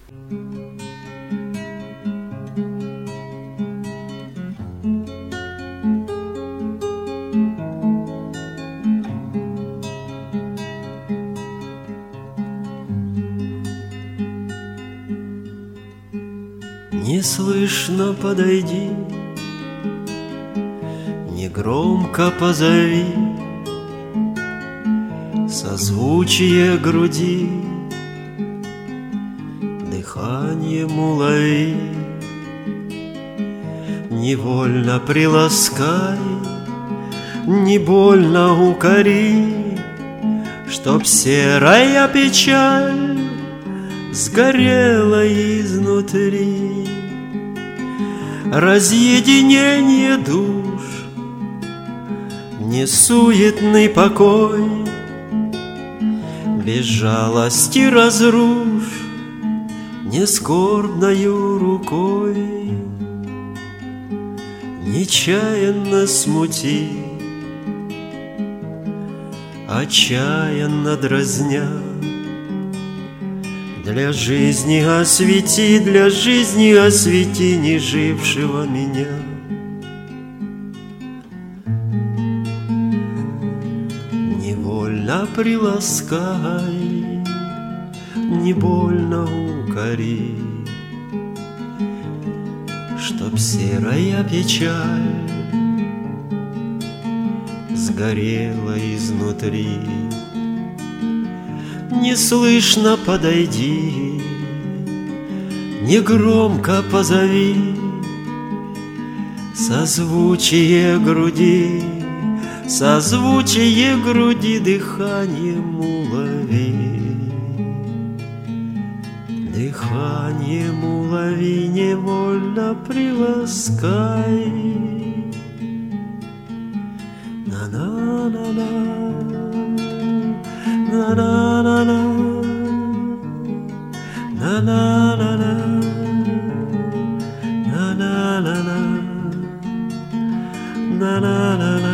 Неслышно подойди, негромко позови, созвучие груди дыханием улови. Невольно приласкай, не больно укори, чтоб серая печаль сгорела изнутри. Разъединение душ, несуетный покой, без жалости разрушь нескорбною рукой. Нечаянно смути, отчаянно дразня, для жизни освети не жившего меня. Невольно приласкай, не больно укори, чтоб серая печаль сгорела изнутри. Неслышно подойди, негромко позови, созвучие груди дыханием улови. Дыханием улови, невольно приласкай. На-на-на-на, на-на-на-на, на-на-на-на, на-на-на-на, на-на-на-на.